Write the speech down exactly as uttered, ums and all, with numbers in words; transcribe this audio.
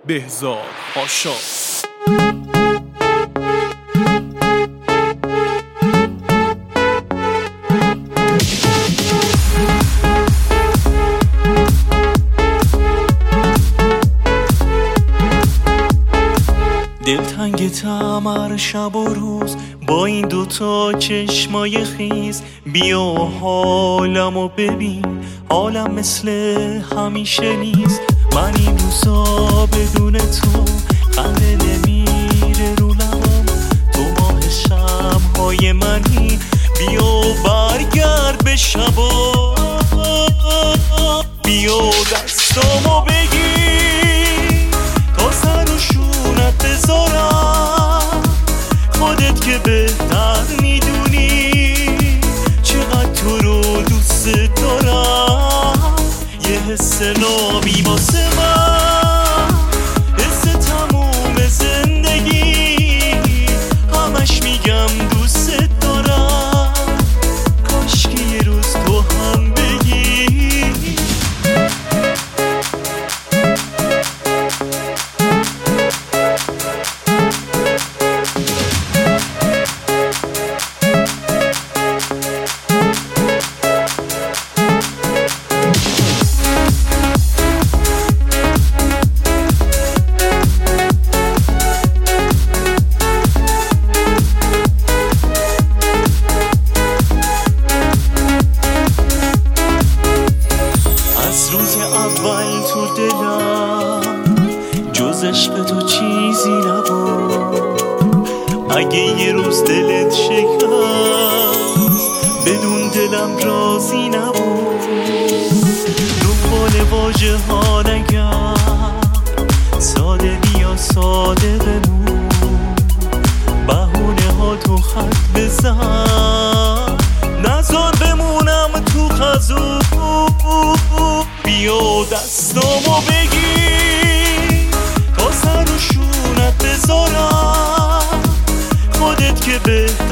بهزاد پاشا. دلتنگتم هر شب و روز با این دوتا چشمای خیز. بیا حالمو ببین، حالم مثل همیشه نیست. من این روزا بدون تو خنده نمیره رو لبام. تو ماه شب‌های منی، بیا برگرد به شبا. بیا دستامو بگیر تا سر و شونت بذارم. خودت که بهتر میدونی چقدر تو رو دوست دارم. یه حس نابی واسه من، حس تموم زندگی. همش میگم دوست دارم، کاش که یه روز تو هم بگی. روز اول تو دلم جز عشق تو چیزی نبود. اگه یه روز دلت شکست بدون دلم راضی نبود. دنبال واژه ها نگم، ساده بیا ساده بمون. بهونه ها تو خط بزن، نذار بمونم تو خزون. بیا دستامو بگیر تا سر و شونت بذارم. خودت که بهتر